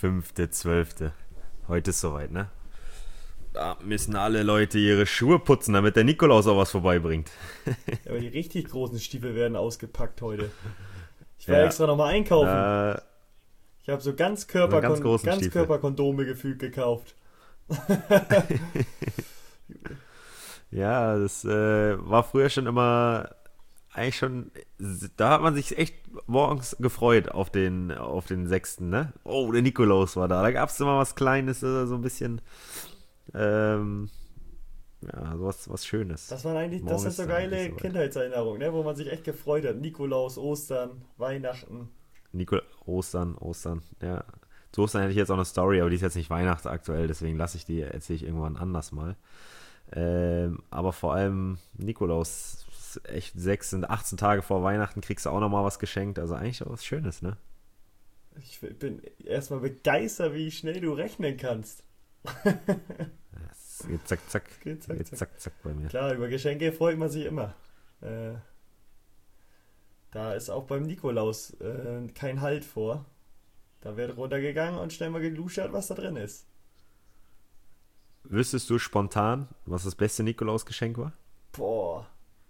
5.12. Heute ist soweit, ne? Da müssen alle Leute ihre Schuhe putzen, damit der Nikolaus auch was vorbeibringt. Ja, aber die richtig großen Stiefel werden ausgepackt heute. Ich war extra nochmal einkaufen. Ich habe so Ganzkörperkondome gefühlt gekauft. Ja, das war früher schon immer, eigentlich schon, da hat man sich echt morgens gefreut auf den 6., ne? Oh, der Nikolaus war da. Da gab es immer was Kleines, so ein bisschen, ja, so was Schönes. Das sind so geile Kindheitserinnerungen, ne? Wo man sich echt gefreut hat. Nikolaus, Ostern, Weihnachten. Ostern, ja. Zu Ostern hätte ich jetzt auch eine Story, aber die ist jetzt nicht weihnachtsaktuell, deswegen erzähle ich irgendwann anders mal. Aber vor allem Nikolaus, echt 18 Tage vor Weihnachten kriegst du auch nochmal was geschenkt, also eigentlich auch was Schönes, ne? Ich bin erstmal begeistert, wie schnell du rechnen kannst. Es geht zack bei mir. Klar, über Geschenke freut man sich immer. Da ist auch beim Nikolaus kein Halt vor. Da wird runtergegangen und schnell mal geluschert, was da drin ist. Wüsstest du spontan, was das beste Nikolausgeschenk war? Boah.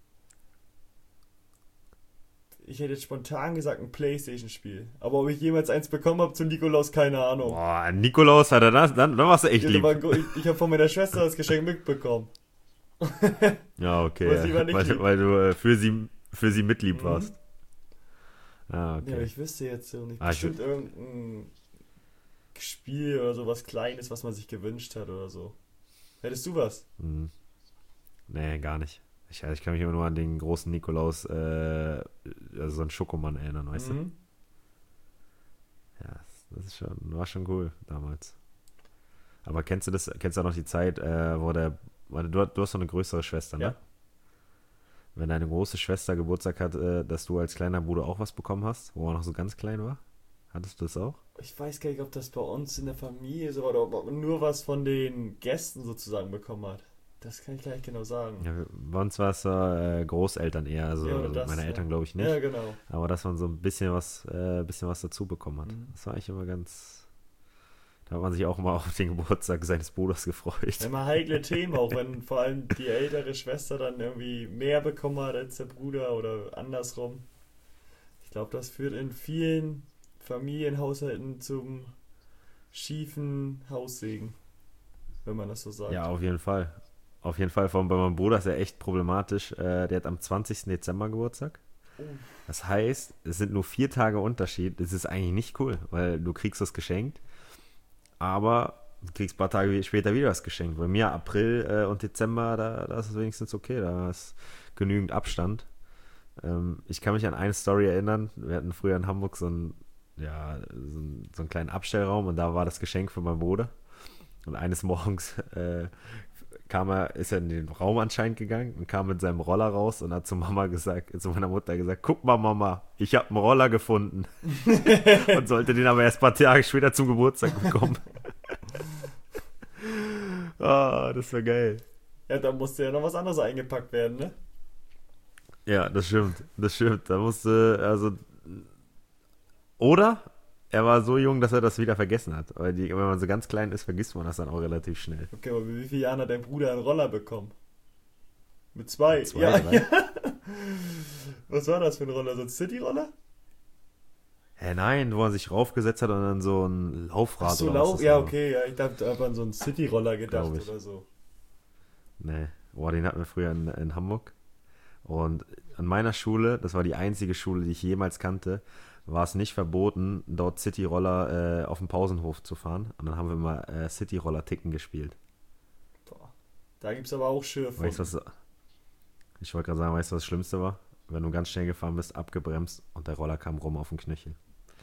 Ich hätte jetzt spontan gesagt ein Playstation-Spiel. Aber ob ich jemals eins bekommen habe zum Nikolaus, keine Ahnung. Boah, Nikolaus hat er das? Dann warst du echt lieb. Ich habe von meiner Schwester das Geschenk mitbekommen. Ja, okay. Weil du für sie mitlieb warst. Ah, okay. Ja, aber ich wüsste jetzt so nicht. Bestimmt irgendein Spiel oder so was Kleines, was man sich gewünscht hat oder so. Hättest du was? Nee, gar nicht. Ich kann mich immer nur an den großen Nikolaus, also so einen Schokomann erinnern, weißt du? Ja, war schon cool damals. Aber kennst du auch noch die Zeit, du hast noch eine größere Schwester, ne? Ja. Wenn deine große Schwester Geburtstag hat, dass du als kleiner Bruder auch was bekommen hast, wo er noch so ganz klein war? Hattest du das auch? Ich weiß gar nicht, ob das bei uns in der Familie so war oder ob man nur was von den Gästen sozusagen bekommen hat. Das kann ich gar nicht genau sagen. Ja, bei uns war es Großeltern eher, also meine Eltern glaube ich nicht. Ja, genau. Aber dass man so ein bisschen was dazu bekommen hat. Das war eigentlich immer da hat man sich auch immer auf den Geburtstag seines Bruders gefreut. Immer heikle Themen, auch wenn vor allem die ältere Schwester dann irgendwie mehr bekommen hat als der Bruder oder andersrum. Ich glaube, das führt in vielen Familienhaushalten zum schiefen Haussegen, wenn man das so sagt. Ja, auf jeden Fall. Auf jeden Fall, vor allem bei meinem Bruder ist er echt problematisch. Der hat am 20. Dezember Geburtstag. Das heißt, es sind nur 4 Tage Unterschied. Das ist eigentlich nicht cool, weil du kriegst das geschenkt, aber du kriegst ein paar Tage später wieder das geschenkt. Bei mir April und Dezember, da ist es wenigstens okay, da ist genügend Abstand. Ich kann mich an eine Story erinnern. Wir hatten früher in Hamburg so einen kleinen Abstellraum und da war das Geschenk für meinen Bruder. Und eines Morgens ist er in den Raum anscheinend gegangen und kam mit seinem Roller raus und hat zu meiner Mutter gesagt, guck mal Mama, ich habe einen Roller gefunden. Und sollte den aber erst ein paar Tage später zum Geburtstag bekommen. Das war geil. Ja, da musste ja noch was anderes eingepackt werden, ne? Ja, das stimmt. Da musste, oder er war so jung, dass er das wieder vergessen hat. Weil wenn man so ganz klein ist, vergisst man das dann auch relativ schnell. Okay, aber mit wie vielen Jahren hat dein Bruder einen Roller bekommen? Mit 2? Mit 2, ja. Was war das für ein Roller? So ein City-Roller? Nein, wo er sich raufgesetzt hat und dann so ein Laufrad. Ach so, ja, okay. Ja, ich dachte an so einen City-Roller gedacht oder so. Nee, den hatten wir früher in Hamburg. Und an meiner Schule, das war die einzige Schule, die ich jemals kannte, war es nicht verboten, dort City-Roller auf dem Pausenhof zu fahren. Und dann haben wir mal City-Roller-Ticken gespielt. Boah. Da gibt es aber auch Schürfwunden. Ich wollte gerade sagen, weißt du, was das Schlimmste war? Wenn du ganz schnell gefahren bist, abgebremst und der Roller kam rum auf den Knöchel.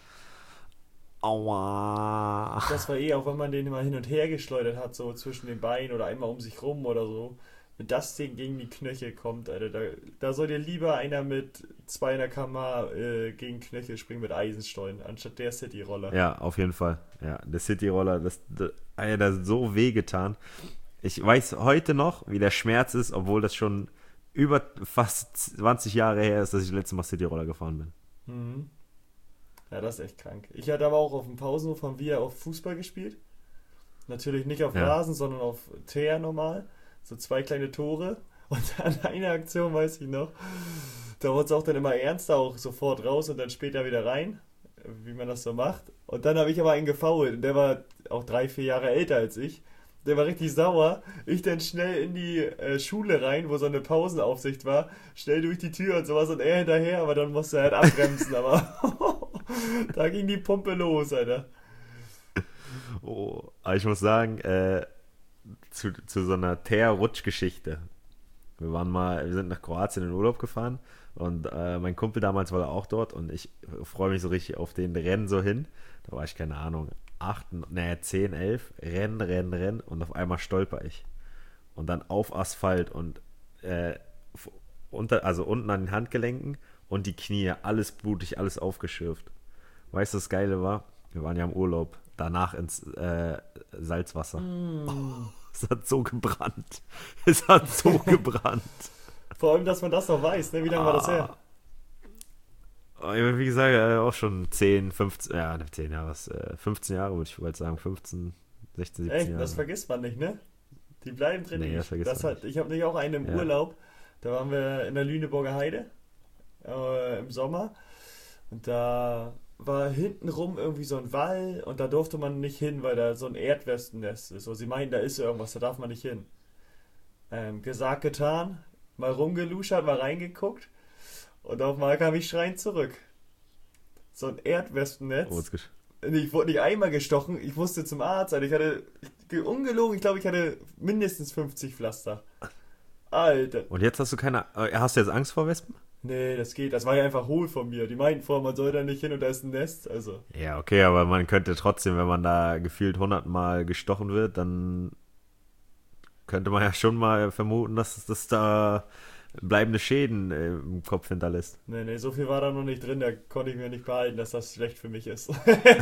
Aua! Das war auch, wenn man den mal hin und her geschleudert hat, so zwischen den Beinen oder einmal um sich rum oder so. Wenn das Ding gegen die Knöchel kommt, Alter, da soll dir lieber einer mit 200 km/h gegen Knöchel springen mit Eisenstollen, anstatt der City-Roller. Ja, auf jeden Fall. Ja, der City-Roller, das hat so wehgetan. Ich weiß heute noch, wie der Schmerz ist, obwohl das schon über fast 20 Jahre her ist, dass ich das letzte Mal City-Roller gefahren bin. Ja, das ist echt krank. Ich hatte aber auch auf dem Pausenhof haben wir auf Fußball gespielt. Natürlich nicht auf Ja. Rasen, sondern auf Teer normal. So 2 kleine Tore. Und an einer Aktion weiß ich noch, da wurde es auch dann immer ernster, auch sofort raus und dann später wieder rein, wie man das so macht. Und dann habe ich aber einen gefoult und der war auch 3, 4 Jahre älter als ich. Der war richtig sauer. Ich dann schnell in die Schule rein, wo so eine Pausenaufsicht war, schnell durch die Tür und sowas und er hinterher, aber dann musste er halt abbremsen, aber da ging die Pumpe los, Alter. Oh, aber ich muss sagen, zu so einer Teer-Rutsch-Geschichte. Wir sind nach Kroatien in den Urlaub gefahren und mein Kumpel damals war auch dort und ich freue mich so richtig auf den Rennen so hin. Da war ich, keine Ahnung, 10, 11, Rennen und auf einmal stolper ich. Und dann auf Asphalt und äh, also unten an den Handgelenken und die Knie, alles blutig, alles aufgeschürft. Weißt du, das Geile war? Wir waren ja im Urlaub, danach ins Salzwasser. Mm. Es hat so gebrannt. Es hat so gebrannt. Vor allem, dass man das noch weiß, ne? Wie lange war das her? Wie gesagt, auch schon 10, 15, ja, nicht 10 Jahre, 15 Jahre würde ich bald sagen, 15, 16, 17 Echt, das Jahre. vergisst man nicht, ne? Die bleiben drin. Nee, das vergisst man nicht. Ich habe nicht auch einen im Ja. Urlaub. Da waren wir in der Lüneburger Heide im Sommer. Und da war hintenrum irgendwie so ein Wall und da durfte man nicht hin, weil da so ein Erdwespennest ist. So, sie meinen, da ist irgendwas, da darf man nicht hin. Gesagt, getan. Mal rumgeluschert, mal reingeguckt. Und auf einmal kam ich schreiend zurück. So ein Oh, Erdwespennetz. Ich wurde nicht einmal gestochen, ich musste zum Arzt. Also ungelogen, ich glaube, ich hatte mindestens 50 Pflaster. Alter. und jetzt hast du jetzt Angst vor Wespen? Nee, das geht. Das war ja einfach hohl von mir. Die meinten vorher, man soll da nicht hin und da ist ein Nest. Also, Ja, okay, aber man könnte trotzdem, wenn man da gefühlt 100 Mal gestochen wird, dann könnte man ja schon mal vermuten, dass das da bleibende Schäden im Kopf hinterlässt. nee, so viel war da noch nicht drin. Da konnte ich mir nicht behalten, dass das schlecht für mich ist.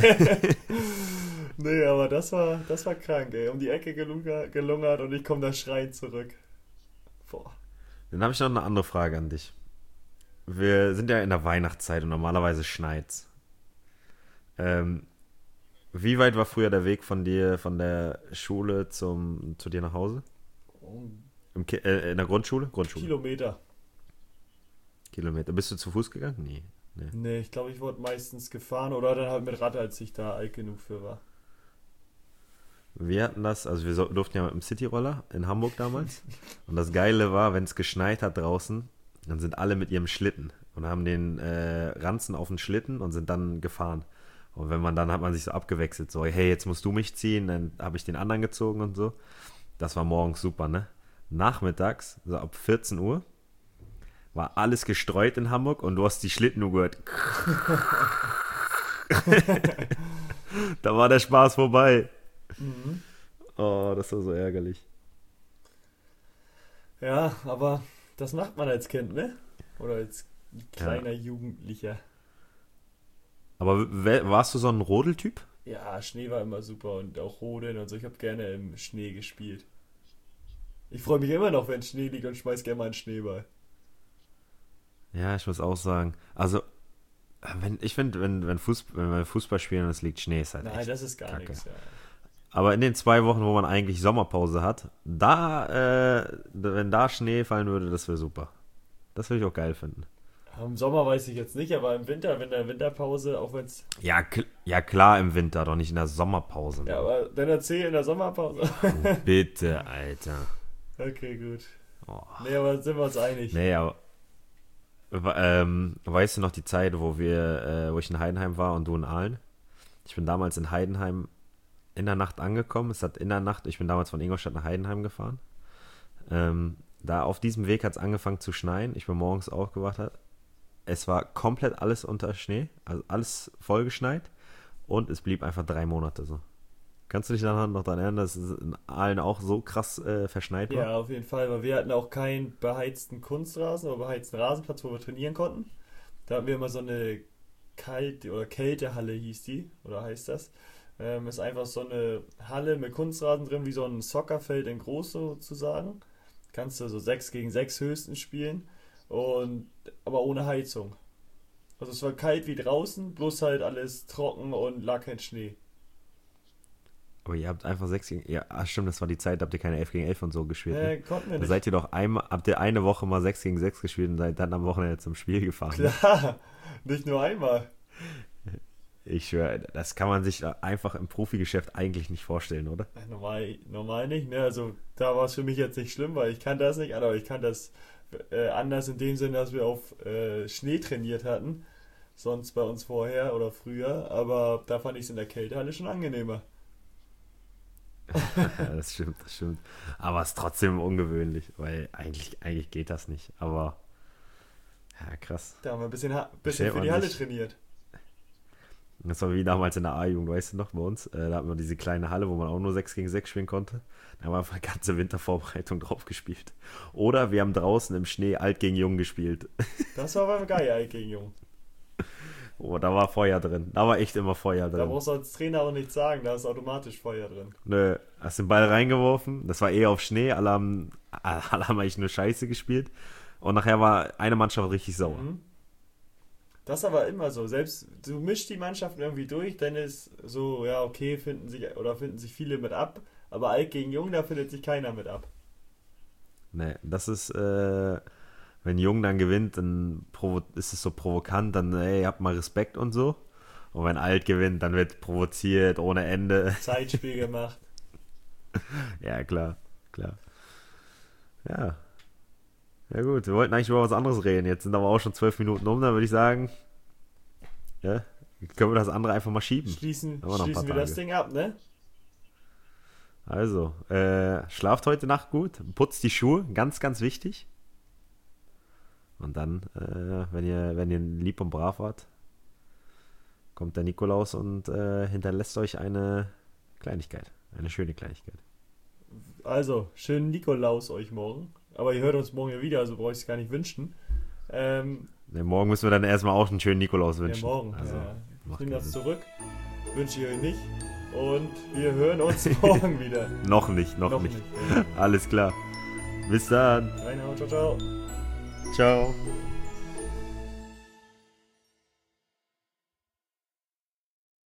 Nee, aber das war krank, ey. Um die Ecke gelungert und ich komme da schreiend zurück. Boah. Dann habe ich noch eine andere Frage an dich. Wir sind ja in der Weihnachtszeit und normalerweise schneit's. Ähm, Wie weit war früher der Weg von dir, von der Schule zu dir nach Hause? In der Grundschule? Grundschule. Kilometer. Kilometer. Bist du zu Fuß gegangen? Nee. Nee. Nee, ich glaube, ich wurde meistens gefahren oder dann halt mit Rad, als ich da alt genug für war. Wir hatten das, also durften ja mit dem Cityroller in Hamburg damals. Und das Geile war, wenn es geschneit hat draußen, dann sind alle mit ihrem Schlitten und haben den Ranzen auf den Schlitten und sind dann gefahren. Und dann hat man sich so abgewechselt, so, hey, jetzt musst du mich ziehen, dann habe ich den anderen gezogen und so. Das war morgens super, ne? Nachmittags, so ab 14 Uhr, war alles gestreut in Hamburg und du hast die Schlitten nur gehört. Da war der Spaß vorbei. Mhm. Oh, das war so ärgerlich. Ja, aber das macht man als Kind, ne? Oder als Ja. kleiner Jugendlicher. Aber warst du so ein Rodeltyp? Ja, Schnee war immer super und auch Rodeln und so. Ich habe gerne im Schnee gespielt. Ich freue mich immer noch, wenn Schnee liegt und schmeiß gerne mal einen Schneeball. Ja, ich muss auch sagen. Also, ich finde, wenn wir Fußball spielen und es liegt Schnee, ist halt Nein, echt das ist gar kacke. nichts. Ja. Aber in den 2 Wochen, wo man eigentlich Sommerpause hat, wenn da Schnee fallen würde, das wäre super. Das würde ich auch geil finden. Im Sommer weiß ich jetzt nicht, aber im Winter, wenn der Winterpause, auch wenn es. Ja, klar im Winter, doch nicht in der Sommerpause. Ja, Mann. aber dann erzähl in der Sommerpause. Bitte, Alter. Okay, gut. Oh. Nee, aber sind wir uns einig. Nee, aber weißt du noch die Zeit, wo ich in Heidenheim war und du in Aalen? Ich bin damals in Heidenheim in der Nacht angekommen. Ich bin damals von Ingolstadt nach Heidenheim gefahren. Da auf diesem Weg hat es angefangen zu schneien. Ich bin morgens aufgewacht. Es war komplett alles unter Schnee, also alles vollgeschneit und es blieb einfach 3 Monate so. Kannst du dich daran noch daran erinnern, dass es in Aalen auch so krass verschneit war? Ja, auf jeden Fall, weil wir hatten auch keinen beheizten Kunstrasen oder beheizten Rasenplatz, wo wir trainieren konnten. Da hatten wir immer so eine oder Kältehalle hieß die, oder heißt das. Ist einfach so eine Halle mit Kunstrasen drin, wie so ein Soccerfeld in groß sozusagen. Kannst du so 6 gegen 6 höchstens spielen, aber ohne Heizung. Also es war kalt wie draußen, bloß halt alles trocken und lag kein Schnee. Aber ihr habt einfach 6 gegen... Ja, stimmt, das war die Zeit, da habt ihr keine 11 gegen 11 und so gespielt. Ne? Konnten wir Da nicht. seid ihr doch einmal, habt ihr eine Woche mal 6 gegen 6 gespielt und seid dann am Wochenende zum Spiel gefahren. Ne? Klar, nicht nur einmal. Ich schwöre, das kann man sich einfach im Profigeschäft eigentlich nicht vorstellen, oder? Normal nicht, ne? Also da war es für mich jetzt nicht schlimm, weil ich kann das nicht, aber ich kann das anders in dem Sinne, dass wir auf Schnee trainiert hatten. Sonst bei uns vorher oder früher, aber da fand ich es in der Kältehalle schon angenehmer. Ja, das stimmt, das stimmt. Aber es ist trotzdem ungewöhnlich, weil eigentlich geht das nicht. Aber, ja, krass. Da haben wir ein bisschen Stellt für die man Halle sich, trainiert. das war wie damals in der A-Jugend, weißt du noch, bei uns. Da hatten wir diese kleine Halle, wo man auch nur 6 gegen 6 spielen konnte. Da haben wir einfach ganze Wintervorbereitung drauf gespielt. Oder wir haben draußen im Schnee Alt gegen Jung gespielt. Das war beim geil, Alt gegen Jung. Oh, da war Feuer drin. Da war echt immer Feuer Da drin. brauchst du als Trainer auch nichts sagen, da ist automatisch Feuer drin. Nö, hast den Ball reingeworfen. Das war auf Schnee. Alle haben eigentlich nur Scheiße gespielt. Und nachher war eine Mannschaft richtig sauer. Mhm. Das ist aber immer so. Selbst du mischst die Mannschaften irgendwie durch, dann ist so, ja, okay, finden sich viele mit ab. Aber Alt gegen Jung, da findet sich keiner mit ab. Nee, das ist, wenn Jung dann gewinnt, dann ist es so provokant, dann, ey, habt mal Respekt und so. Und wenn Alt gewinnt, dann wird provoziert ohne Ende. Zeitspiel gemacht. Ja, klar, klar. Ja. Ja gut, wir wollten eigentlich über was anderes reden. Jetzt sind aber auch schon 12 Minuten um, dann würde ich sagen, ja, können wir das andere einfach mal schieben. Schließen Haben wir noch ein paar wir das Tage. Ding ab, ne? Also, schlaft heute Nacht gut, putzt die Schuhe, ganz, ganz wichtig. Und dann, wenn ihr lieb und brav wart, kommt der Nikolaus und hinterlässt euch eine Kleinigkeit, eine schöne Kleinigkeit. Also, schönen Nikolaus euch morgen. Aber ihr hört uns morgen ja wieder, also brauche ich es gar nicht wünschen. Ne, morgen müssen wir dann erstmal auch einen schönen Nikolaus Ja, wünschen. morgen. Also, Ja. Ich macht nehme keinen das Sinn. zurück. Wünsche ich euch nicht. Und wir hören uns morgen wieder. Noch nicht. Noch nicht. Alles klar. Bis dann. Reinhauen, ciao, ciao. Ciao.